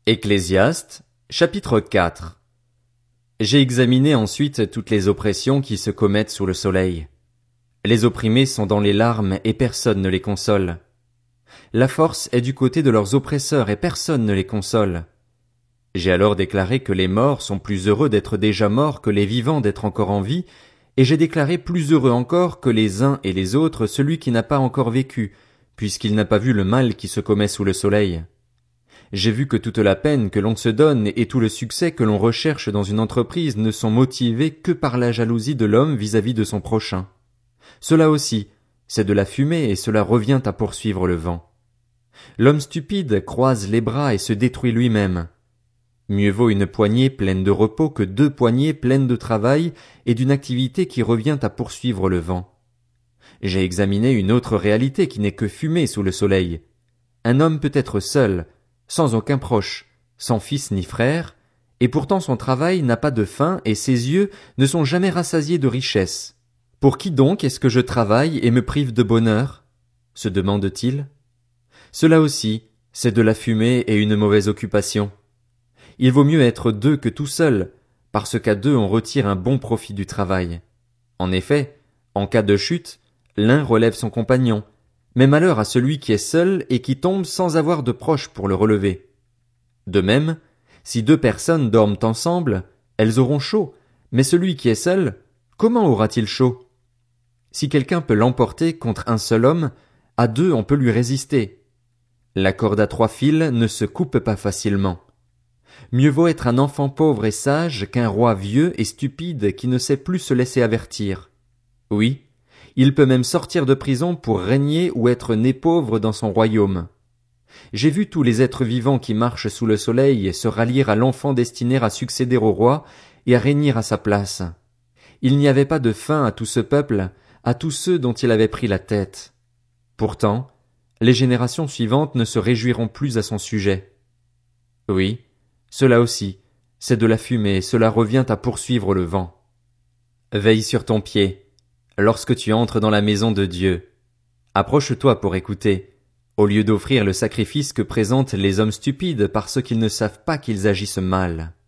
Ecclésiaste, chapitre 4. J'ai examiné ensuite toutes les oppressions qui se commettent sous le soleil. Les opprimés sont dans les larmes et personne ne les console. La force est du côté de leurs oppresseurs et personne ne les console. J'ai alors déclaré que les morts sont plus heureux d'être déjà morts que les vivants d'être encore en vie, et j'ai déclaré plus heureux encore que les uns et les autres celui qui n'a pas encore vécu, puisqu'il n'a pas vu le mal qui se commet sous le soleil. J'ai vu que toute la peine que l'on se donne et tout le succès que l'on recherche dans une entreprise ne sont motivés que par la jalousie de l'homme vis-à-vis de son prochain. Cela aussi, c'est de la fumée et cela revient à poursuivre le vent. L'homme stupide croise les bras et se détruit lui-même. Mieux vaut une poignée pleine de repos que 2 poignées pleines de travail et d'une activité qui revient à poursuivre le vent. J'ai examiné une autre réalité qui n'est que fumée sous le soleil. Un homme peut être seul, sans aucun proche, sans fils ni frère, et pourtant son travail n'a pas de fin et ses yeux ne sont jamais rassasiés de richesses. Pour qui donc est-ce que je travaille et me prive de bonheur? Se demande-t-il. Cela aussi, c'est de la fumée et une mauvaise occupation. Il vaut mieux être 2 que tout seul, parce qu'à 2 on retire un bon profit du travail. En effet, en cas de chute, l'un relève son compagnon, mais malheur à celui qui est seul et qui tombe sans avoir de proche pour le relever. De même, si 2 personnes dorment ensemble, elles auront chaud, mais celui qui est seul, comment aura-t-il chaud? Si quelqu'un peut l'emporter contre un seul homme, à 2 on peut lui résister. La corde à 3 fils ne se coupe pas facilement. Mieux vaut être un enfant pauvre et sage qu'un roi vieux et stupide qui ne sait plus se laisser avertir. Oui, il peut même sortir de prison pour régner ou être né pauvre dans son royaume. J'ai vu tous les êtres vivants qui marchent sous le soleil se rallier à l'enfant destiné à succéder au roi et à régner à sa place. Il n'y avait pas de fin à tout ce peuple, à tous ceux dont il avait pris la tête. Pourtant, les générations suivantes ne se réjouiront plus à son sujet. Oui, cela aussi, c'est de la fumée, cela revient à poursuivre le vent. Veille sur ton pied, lorsque tu entres dans la maison de Dieu. Approche-toi pour écouter, au lieu d'offrir le sacrifice que présentent les hommes stupides parce qu'ils ne savent pas qu'ils agissent mal.